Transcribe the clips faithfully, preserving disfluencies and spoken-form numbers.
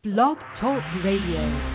Blog Talk Radio.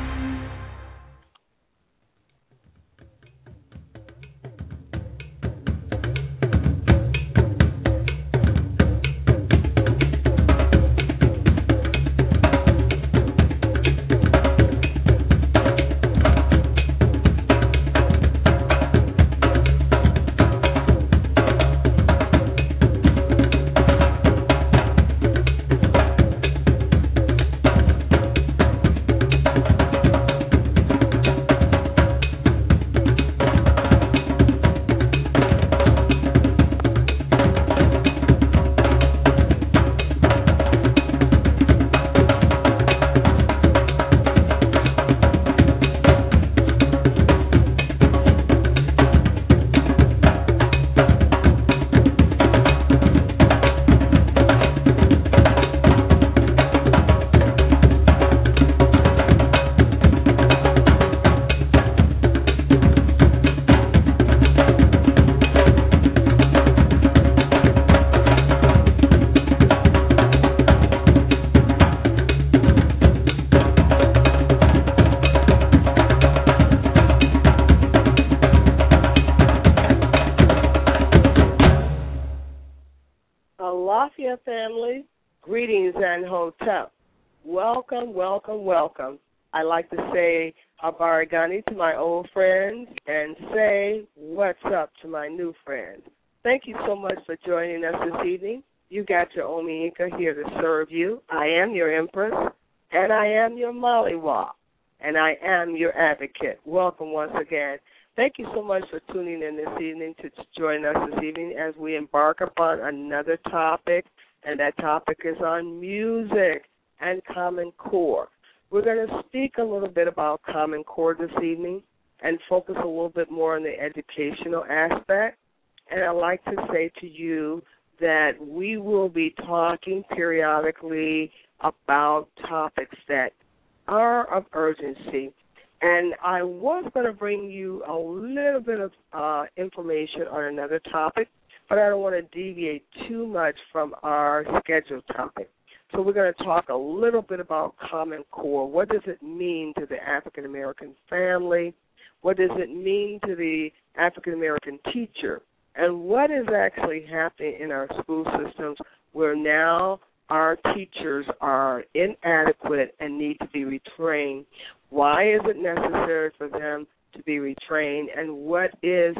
Family, greetings and hotep. Welcome, welcome, welcome. I like to say Abarigani to my old friends and say what's up to my new friends. Thank you so much for joining us this evening. You got your Omi Inca here to serve you. I am your Empress, and I am your Maliwa, and I am your advocate. Welcome once again. Thank you so much for tuning in this evening to join us this evening as we embark upon another topic. And that topic is on music and Common Core. We're going to speak a little bit about Common Core this evening and focus a little bit more on the educational aspect. And I'd like to say to you that we will be talking periodically about topics that are of urgency. And I was going to bring you a little bit of uh, information on another topic, but I don't want to deviate too much from our scheduled topic. So we're going to talk a little bit about Common Core. What does it mean to the African-American family? What does it mean to the African-American teacher? And what is actually happening in our school systems where now our teachers are inadequate and need to be retrained? Why is it necessary for them to be retrained? And what is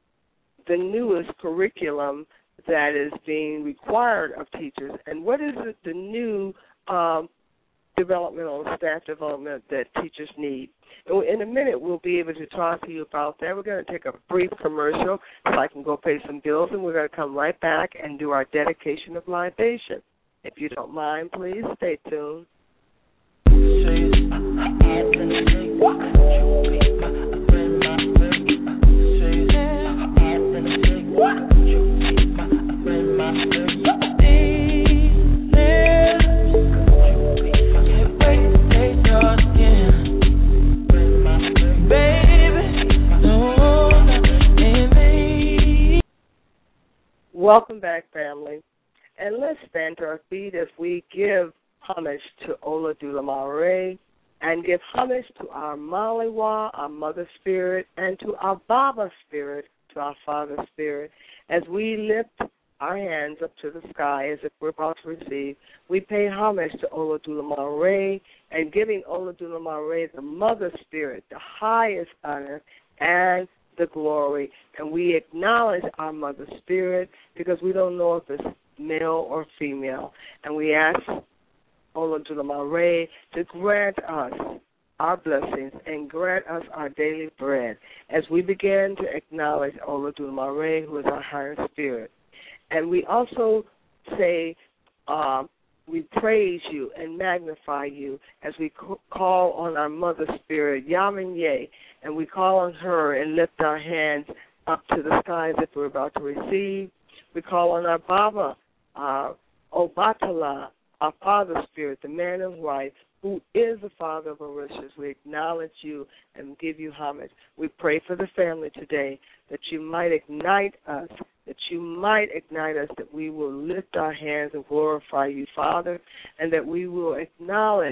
the newest curriculum that is being required of teachers, and what is it, the new um, developmental staff development that teachers need? And in a minute, we'll be able to talk to you about that. We're going to take a brief commercial so I can go pay some bills, and we're going to come right back and do our dedication of libation. If you don't mind, please stay tuned. Welcome back, family. And let's stand to our feet as we give homage to Olodumare and give homage to our Maliwa, our Mother Spirit, and to our Baba Spirit, to our Father Spirit. As we lift our hands up to the sky as if we're about to receive, we pay homage to Olodumare and giving Olodumare the Mother Spirit the highest honor and the glory. And we acknowledge our Mother Spirit because we don't know if it's male or female. And we ask Olodumare to grant us our blessings and grant us our daily bread as we begin to acknowledge Olodumare, who is our higher spirit. And we also say uh, we praise you and magnify you as we call on our Mother Spirit, Yamenye, and we call on her and lift our hands up to the skies if we're about to receive. We call on our Baba, uh, Obatala, our Father Spirit, the man of right, who is the Father of Orishas. We acknowledge you and give you homage. We pray for the family today that you might ignite us, that you might ignite us, that we will lift our hands and glorify you, Father, and that we will acknowledge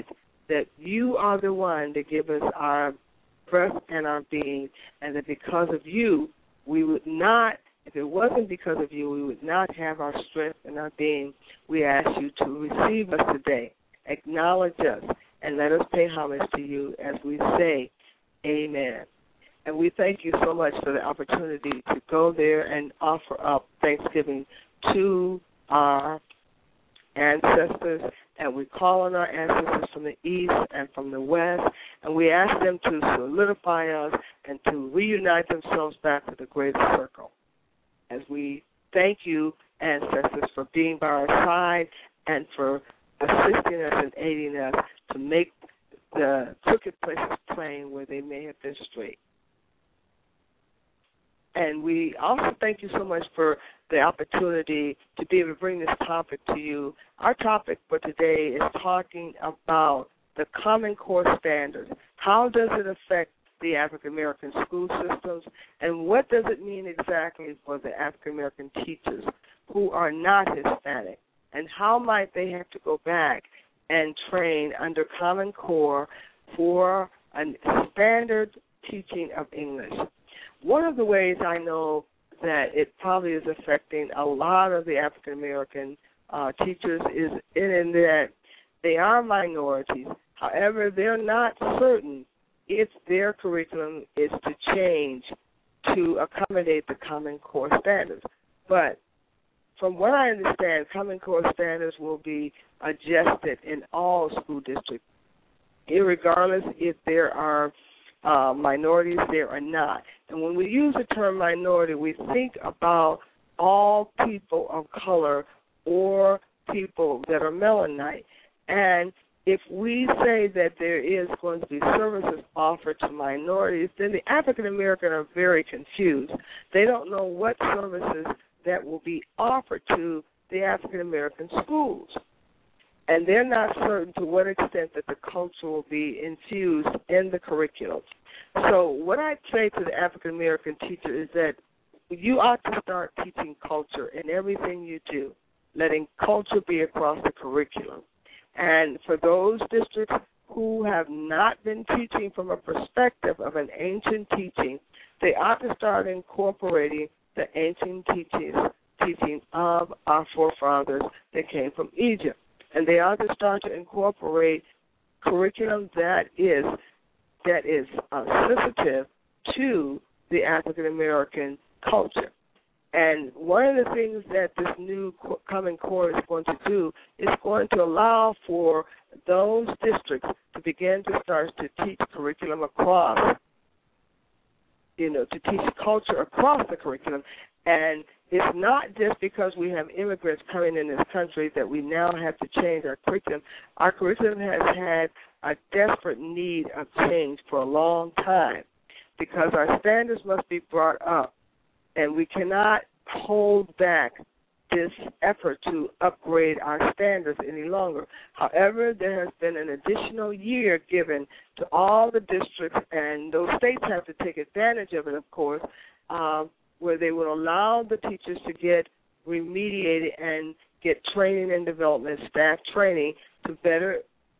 that you are the one that give us our breath and our being, and that because of you, we would not, if it wasn't because of you, we would not have our strength and our being. We ask you to receive us today, acknowledge us, and let us pay homage to you as we say, amen. And we thank you so much for the opportunity to go there and offer up thanksgiving to our ancestors, and we call on our ancestors from the east and from the west, and we ask them to solidify us and to reunite themselves back to the greater circle. As we thank you, ancestors, for being by our side and for assisting us and aiding us to make the crooked places plain where they may have been straight. And we also thank you so much for the opportunity to be able to bring this topic to you. Our topic for today is talking about the Common Core standards. How does it affect the African American school systems, and what does it mean exactly for the African American teachers who are not Hispanic, and how might they have to go back and train under Common Core for a standard teaching of English? One of the ways I know that it probably is affecting a lot of the African American uh, teachers is in, in that they are minorities. However, they're not certain if their curriculum is to change to accommodate the Common Core standards. But from what I understand, Common Core standards will be adjusted in all school districts, irregardless if there are uh, minorities there or not. And when we use the term minority, we think about all people of color or people that are Melaninite. And if we say that there is going to be services offered to minorities, then the African American are very confused. They don't know what services that will be offered to the African American schools. And they're not certain to what extent that the culture will be infused in the curriculum. So what I say to the African American teacher is that you ought to start teaching culture in everything you do, letting culture be across the curriculum. And for those districts who have not been teaching from a perspective of an ancient teaching, they ought to start incorporating the ancient teachings, teaching of our forefathers that came from Egypt. And they ought to start to incorporate curriculum that is that is uh, sensitive to the African American culture. And one of the things that this new Common Core is going to do is going to allow for those districts to begin to start to teach curriculum across, you know, to teach culture across the curriculum. And it's not just because we have immigrants coming in this country that we now have to change our curriculum. Our curriculum has had a desperate need of change for a long time because our standards must be brought up. And we cannot hold back this effort to upgrade our standards any longer. However, there has been an additional year given to all the districts, and those states have to take advantage of it, of course, uh, where they will allow the teachers to get remediated and get training and development, staff training, to better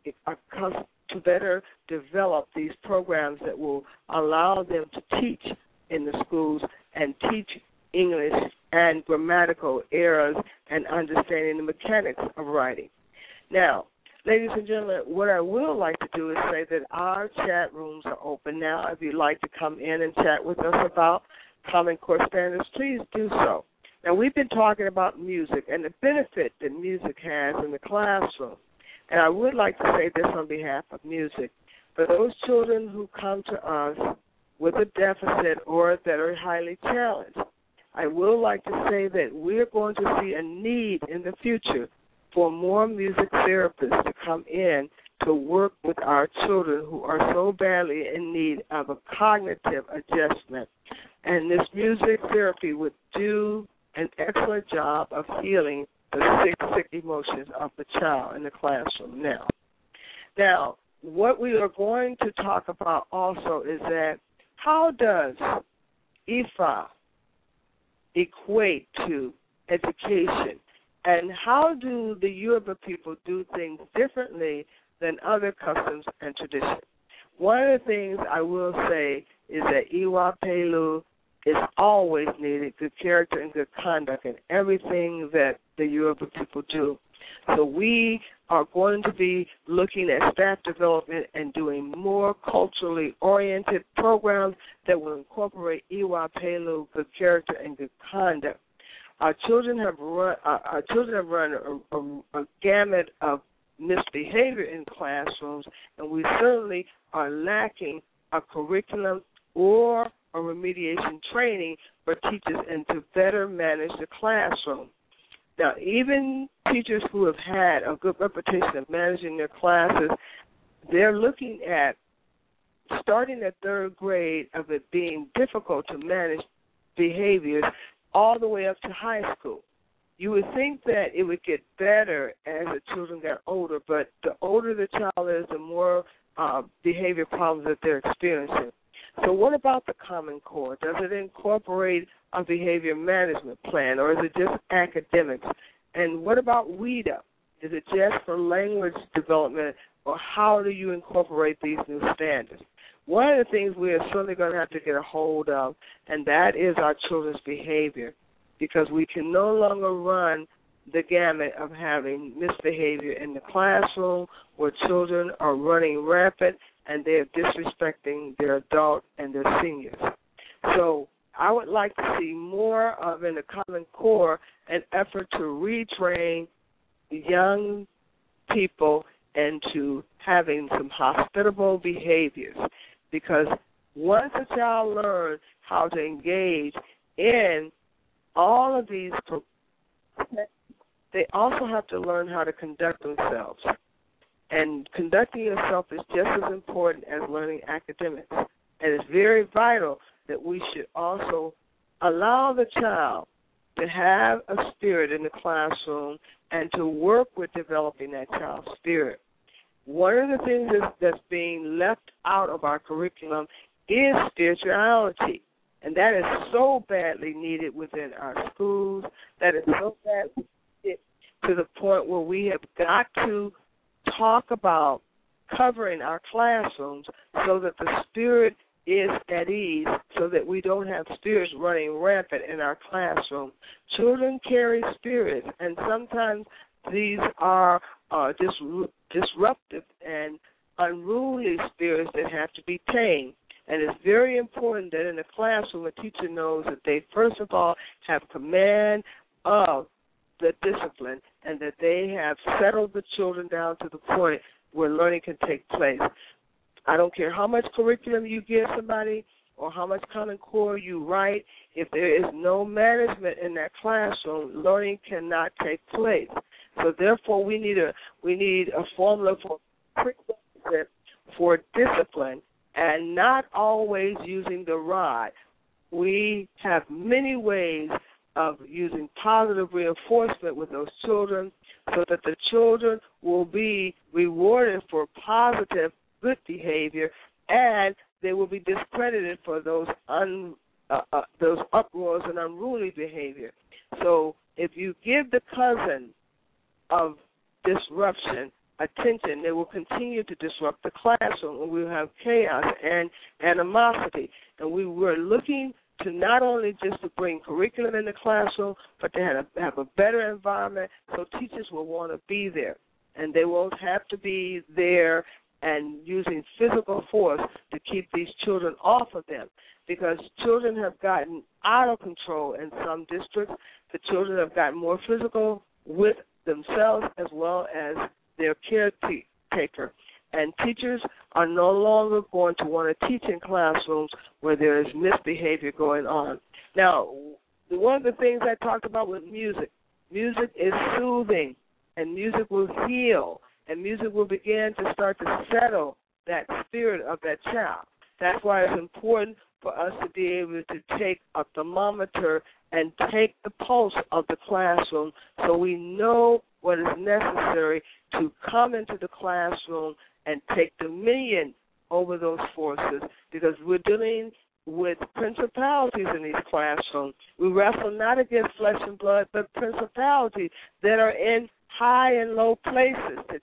to better develop these programs that will allow them to teach in the schools and teach English and grammatical errors and understanding the mechanics of writing. Now, ladies and gentlemen, what I will like to do is say that our chat rooms are open now. If you'd like to come in and chat with us about Common Core standards, please do so. Now, we've been talking about music and the benefit that music has in the classroom. And I would like to say this on behalf of music. For those children who come to us with a deficit or that are highly challenged, I will like to say that we're going to see a need in the future for more music therapists to come in to work with our children who are so badly in need of a cognitive adjustment. And this music therapy would do an excellent job of healing the sick, sick emotions of the child in the classroom now. Now, what we are going to talk about also is that how does I F A equate to education, and how do the Yoruba people do things differently than other customs and traditions. One of the things I will say is that Iwa Pelu is always needed, good character and good conduct in everything that the Yoruba people do. So we are going to be looking at staff development and doing more culturally oriented programs that will incorporate Iwa Pelu, good character and good conduct. Our children have run. Uh, our children have run a, a, a gamut of misbehavior in classrooms, and we certainly are lacking a curriculum or a remediation training for teachers and to better manage the classroom. Now, even teachers who have had a good reputation of managing their classes, they're looking at starting at third grade of it being difficult to manage behaviors all the way up to high school. You would think that it would get better as the children got older, but the older the child is, the more uh, behavior problems that they're experiencing. So what about the Common Core? Does it incorporate a behavior management plan, or is it just academics? And what about WIDA? Is it just for language development, or how do you incorporate these new standards? One of the things we are certainly going to have to get a hold of, and that is our children's behavior, because we can no longer run the gamut of having misbehavior in the classroom where children are running rampant and they're disrespecting their adult and their seniors. So I would like to see more of in the Common Core an effort to retrain young people into having some hospitable behaviors, because once a child learns how to engage in all of these, they also have to learn how to conduct themselves. And conducting yourself is just as important as learning academics. And it's very vital that we should also allow the child to have a spirit in the classroom and to work with developing that child's spirit. One of the things that's, that's being left out of our curriculum is spirituality. And that is so badly needed within our schools. That is so badly needed to the point where we have got to talk about covering our classrooms so that the spirit is at ease, so that we don't have spirits running rampant in our classroom. Children carry spirits, and sometimes these are uh, dis- disruptive and unruly spirits that have to be tamed. And it's very important that in the classroom a teacher knows that they, first of all, have command of the discipline and that they have settled the children down to the point where learning can take place. I don't care how much curriculum you give somebody or how much Common Core you write. If there is no management in that classroom, learning cannot take place. So therefore, we need a we need a formula for curriculum for discipline, and not always using the rod. We have many ways of using positive reinforcement with those children so that the children will be rewarded for positive, good behavior, and they will be discredited for those un, uh, uh, those uproars and unruly behavior. So if you give the cousin of disruption attention, they will continue to disrupt the classroom, and we will have chaos and animosity. And we were looking to not only just to bring curriculum in the classroom, but to have a, have a better environment so teachers will want to be there. And they won't have to be there and using physical force to keep these children off of them, because children have gotten out of control in some districts. The children have gotten more physical with themselves as well as their caretaker. And teachers are no longer going to want to teach in classrooms where there is misbehavior going on. Now, one of the things I talked about with music, music is soothing, and music will heal, and music will begin to start to settle that spirit of that child. That's why it's important for us to be able to take a thermometer and take the pulse of the classroom so we know what is necessary to come into the classroom and take dominion over those forces, because we're dealing with principalities in these classrooms. We wrestle not against flesh and blood, but principalities that are in high and low places today.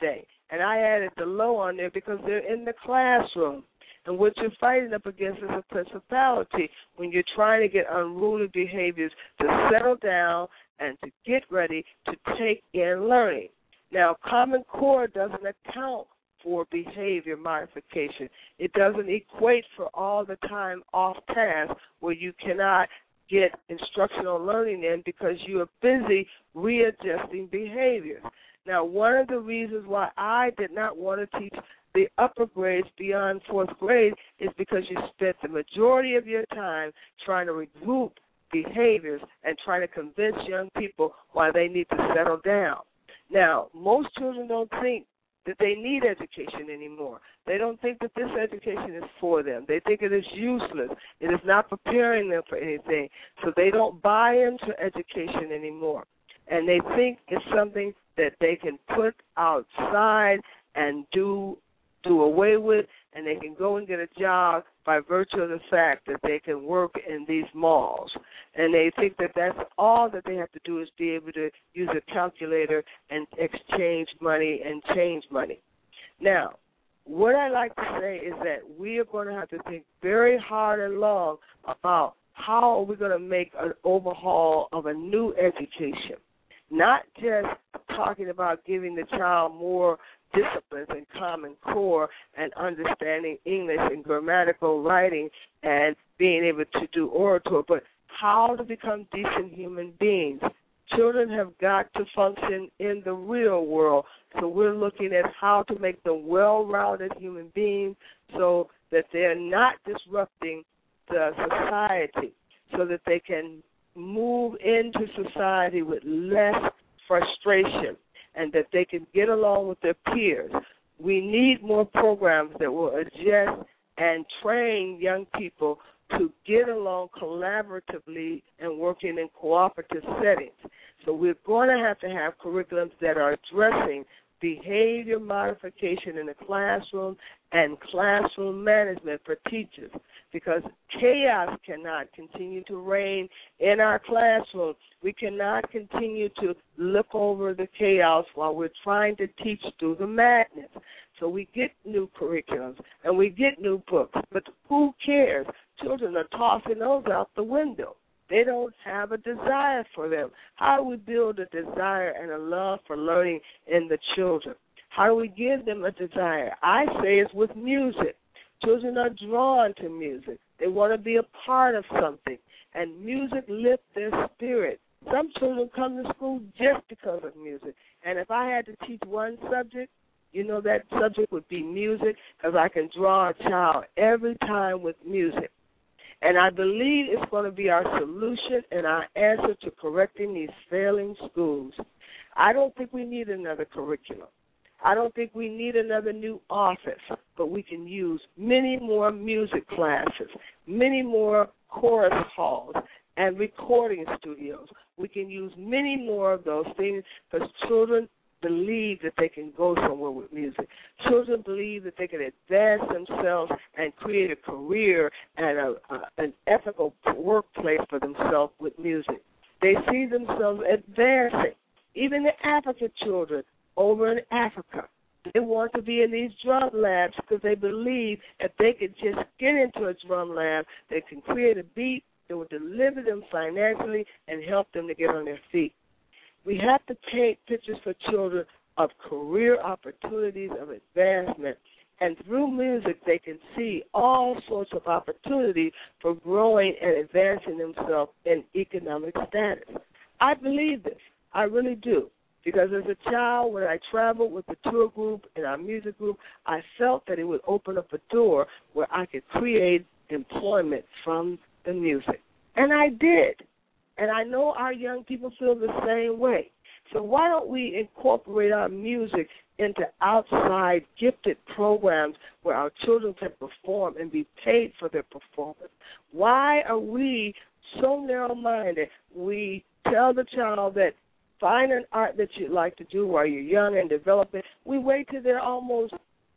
And I added the low on there because they're in the classroom. And what you're fighting up against is a principality when you're trying to get unruly behaviors to settle down and to get ready to take in learning. Now, Common Core doesn't account for behavior modification. It doesn't equate for all the time off task where you cannot get instructional learning in because you are busy readjusting behaviors. Now, one of the reasons why I did not want to teach the upper grades beyond fourth grade is because you spent the majority of your time trying to regroup behaviors and trying to convince young people why they need to settle down. Now, most children don't think that they need education anymore. They don't think that this education is for them. They think it is useless. It is not preparing them for anything. So they don't buy into education anymore. And they think it's something that they can put outside and do do away with, and they can go and get a job by virtue of the fact that they can work in these malls. And they think that that's all that they have to do is be able to use a calculator and exchange money and change money. Now, what I like to say is that we are going to have to think very hard and long about how are we going to make an overhaul of a new education, not just talking about giving the child more disciplines and Common Core and understanding English and grammatical writing and being able to do oratory, but how to become decent human beings. Children have got to function in the real world, so we're looking at how to make them well-rounded human beings so that they're not disrupting the society, so that they can move into society with less frustration and that they can get along with their peers. We need more programs that will adjust and train young people to get along collaboratively and working in cooperative settings. So we're going to have to have curriculums that are addressing behavior modification in the classroom and classroom management for teachers, because chaos cannot continue to reign in our classroom. We cannot continue to look over the chaos while we're trying to teach through the madness. So we get new curriculums and we get new books, but who cares? Children are tossing those out the window. They don't have a desire for them. How do we build a desire and a love for learning in the children? How do we give them a desire? I say it's with music. Children are drawn to music. They want to be a part of something, and music lifts their spirit. Some children come to school just because of music, and if I had to teach one subject, you know that subject would be music, because I can draw a child every time with music. And I believe it's going to be our solution and our answer to correcting these failing schools. I don't think we need another curriculum. I don't think we need another new office, but we can use many more music classes, many more chorus halls, and recording studios. We can use many more of those things because children believe that they can go somewhere with music. Children believe that they can advance themselves and create a career and a, a, an ethical workplace for themselves with music. They see themselves advancing. Even the African children over in Africa, they want to be in these drum labs because they believe if they could just get into a drum lab, they can create a beat that will deliver them financially and help them to get on their feet. We have to paint pictures for children of career opportunities of advancement, and through music they can see all sorts of opportunities for growing and advancing themselves in economic status. I believe this. I really do. Because as a child, when I traveled with the tour group and our music group, I felt that it would open up a door where I could create employment from the music. And I did. And I know our young people feel the same way. So why don't we incorporate our music into outside gifted programs where our children can perform and be paid for their performance? Why are we so narrow-minded? We tell the child that find an art that you'd like to do while you're young and developing. We wait till they're almost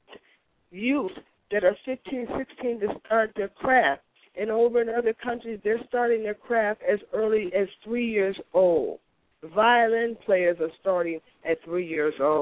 youth that are fifteen, sixteen to start their craft. And over in other countries, they're starting their craft as early as three years old. Violin players are starting at three years old.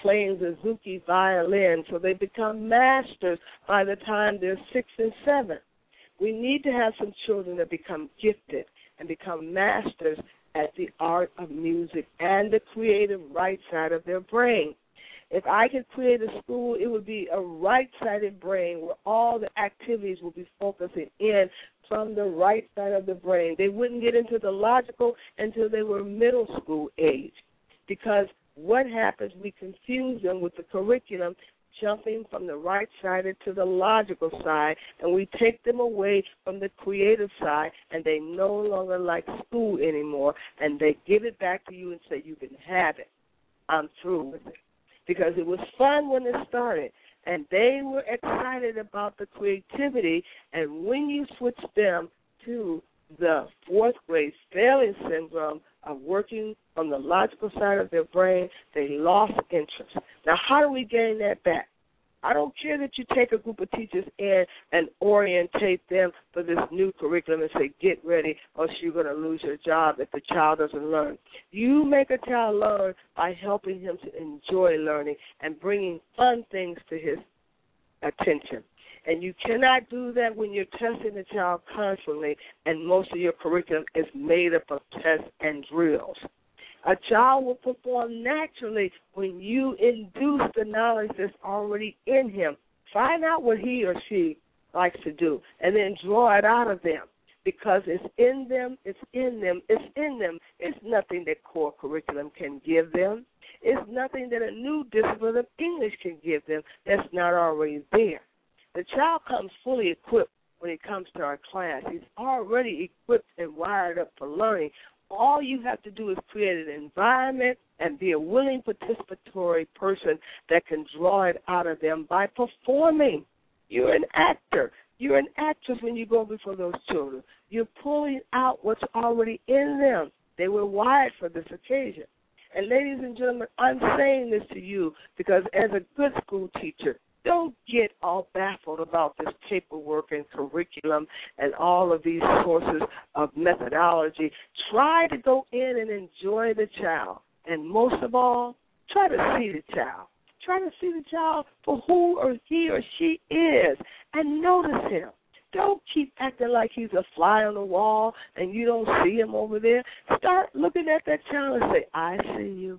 playing Suzuki violin, so they become masters by the time they're six and seven. We need to have some children that become gifted and become masters at the art of music and the creative right side of their brain. If I could create a school, it would be a right-sided brain where all the activities will be focusing in from the right side of the brain. They wouldn't get into the logical until they were middle school age, because what happens, we confuse them with the curriculum jumping from the right-sided to the logical side, and we take them away from the creative side, and they no longer like school anymore, and they give it back to you and say, you can have it. I'm through with it. Because it was fun when it started, and they were excited about the creativity, and when you switch them to the fourth grade failing syndrome of working on the logical side of their brain, they lost interest. Now, how do we gain that back? I don't care that you take a group of teachers in and orientate them for this new curriculum and say, get ready, or else you're going to lose your job if the child doesn't learn. You make a child learn by helping him to enjoy learning and bringing fun things to his attention. And you cannot do that when you're testing the child constantly and most of your curriculum is made up of tests and drills. A child will perform naturally when you induce the knowledge that's already in him. Find out what he or she likes to do and then draw it out of them, because it's in them, it's in them, it's in them. It's nothing that core curriculum can give them. It's nothing that a new discipline of English can give them that's not already there. The child comes fully equipped when he comes to our class. He's already equipped and wired up for learning. All you have to do is create an environment and be a willing participatory person that can draw it out of them by performing. You're an actor. You're an actress when you go before those children. You're pulling out what's already in them. They were wired for this occasion. And ladies and gentlemen, I'm saying this to you because as a good school teacher, don't get all baffled about this paperwork and curriculum and all of these sources of methodology. Try to go in and enjoy the child. And most of all, try to see the child. Try to see the child for who or he or she is and notice him. Don't keep acting like he's a fly on the wall and you don't see him over there. Start looking at that child and say, I see you.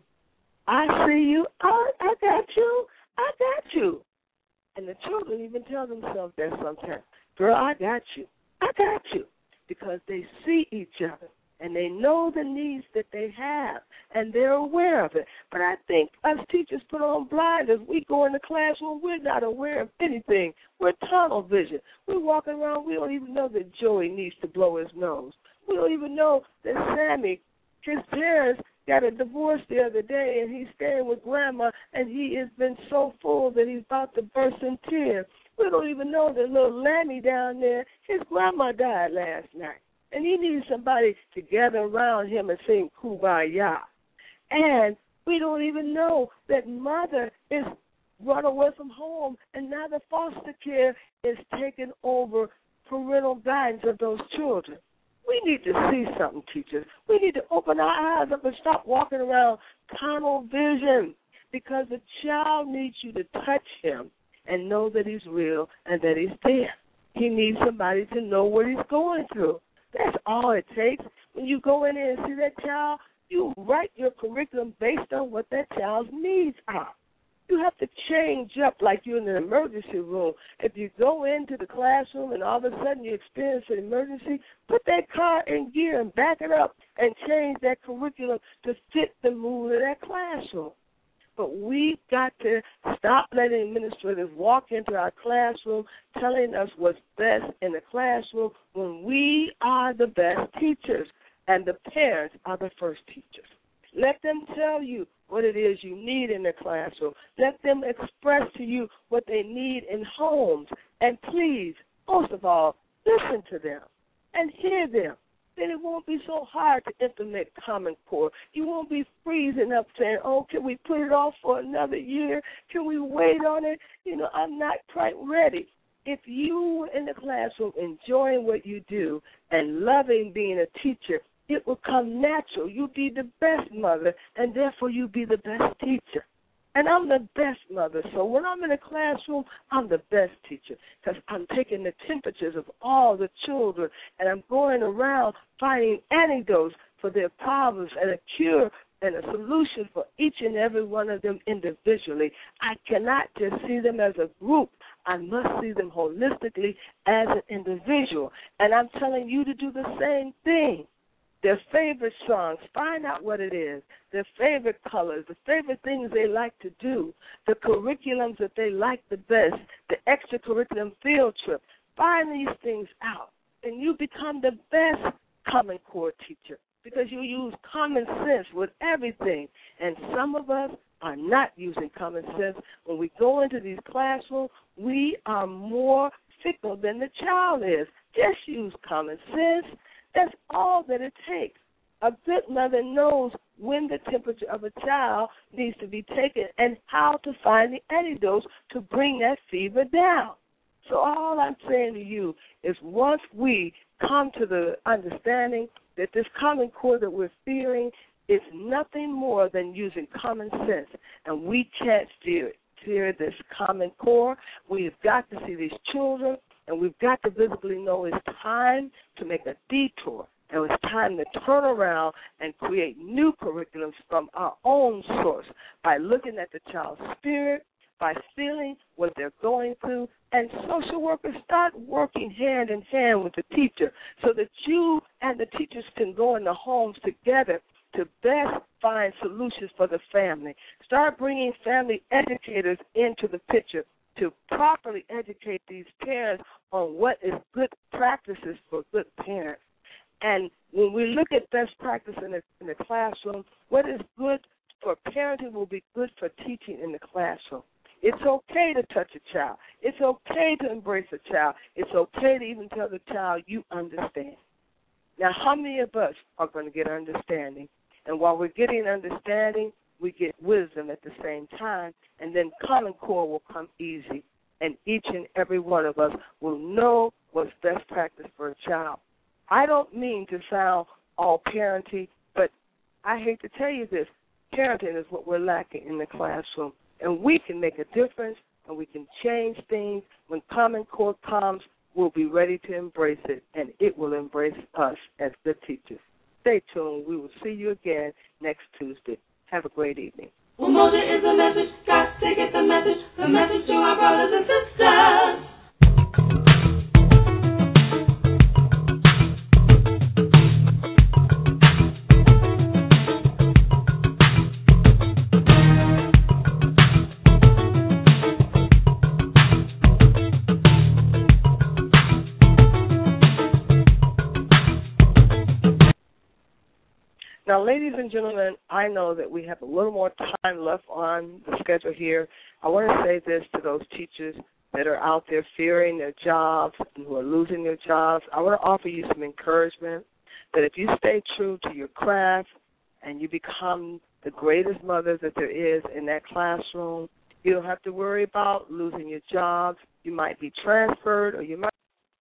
I see you. I, I got you. I got you. And the children even tell themselves that sometimes. Girl, I got you. I got you. Because they see each other and they know the needs that they have and they're aware of it. But I think us teachers put on blinders. We go in the classroom, we're not aware of anything. We're tunnel vision. We're walking around, we don't even know that Joey needs to blow his nose. We don't even know that Sammy, his parents, got a divorce the other day, and he's staying with Grandma, and he has been so full that he's about to burst in tears. We don't even know that little Lammy down there, his grandma died last night, and he needs somebody to gather around him and sing Kumbaya. And we don't even know that Mother is run away from home, and now the foster care is taking over parental guidance of those children. We need to see something, teachers. We need to open our eyes up and stop walking around tunnel vision, because the child needs you to touch him and know that he's real and that he's there. He needs somebody to know what he's going through. That's all it takes. When you go in there and see that child, you write your curriculum based on what that child's needs are. You have to change up like you're in an emergency room. If you go into the classroom and all of a sudden you experience an emergency, put that car in gear and back it up and change that curriculum to fit the mood of that classroom. But we've got to stop letting administrators walk into our classroom telling us what's best in the classroom when we are the best teachers and the parents are the first teachers. Let them tell you what it is you need in the classroom. Let them express to you what they need in homes. And please, most of all, listen to them and hear them. Then it won't be so hard to implement Common Core. You won't be freezing up saying, oh, can we put it off for another year? Can we wait on it? You know, I'm not quite ready. If you were in the classroom enjoying what you do and loving being a teacher, it will come natural. You'll be the best mother, and therefore you'll be the best teacher. And I'm the best mother. So when I'm in the classroom, I'm the best teacher because I'm taking the temperatures of all the children, and I'm going around finding antidotes for their problems and a cure and a solution for each and every one of them individually. I cannot just see them as a group. I must see them holistically as an individual. And I'm telling you to do the same thing. Their favorite songs, find out what it is, their favorite colors, the favorite things they like to do, the curriculums that they like the best, the extracurriculum field trip. Find these things out, and you become the best Common Core teacher because you use common sense with everything. And some of us are not using common sense. When we go into these classrooms, we are more fickle than the child is. Just use common sense. That's all that it takes. A good mother knows when the temperature of a child needs to be taken and how to find the antidotes to bring that fever down. So all I'm saying to you is once we come to the understanding that this Common Core that we're fearing is nothing more than using common sense, and we can't fear it. Fear this Common Core. We've got to see these children, and we've got to visibly know it's time to make a detour, and it's time to turn around and create new curriculums from our own source by looking at the child's spirit, by feeling what they're going through, and social workers start working hand in hand with the teacher so that you and the teachers can go in the homes together to best find solutions for the family. Start bringing family educators into the picture to properly educate these parents on what is good practices for good parents. And when we look at best practice in the, in the classroom, what is good for parenting will be good for teaching in the classroom. It's okay to touch a child. It's okay to embrace a child. It's okay to even tell the child you understand. Now, how many of us are going to get understanding? And while we're getting understanding, we get wisdom at the same time, and then Common Core will come easy, and each and every one of us will know what's best practice for a child. I don't mean to sound all parenting, but I hate to tell you this, parenting is what we're lacking in the classroom. And we can make a difference, and we can change things. When Common Core comes, we'll be ready to embrace it, and it will embrace us as good teachers. Stay tuned. We will see you again next Tuesday. Have a great evening. Umoja is the message. Got to get the message. The message to our brothers and sisters. Now, ladies and gentlemen, I know that we have a little more time left on the schedule here. I want to say this to those teachers that are out there fearing their jobs and who are losing their jobs. I want to offer you some encouragement that if you stay true to your craft and you become the greatest mother that there is in that classroom, you don't have to worry about losing your jobs. You might be transferred or you might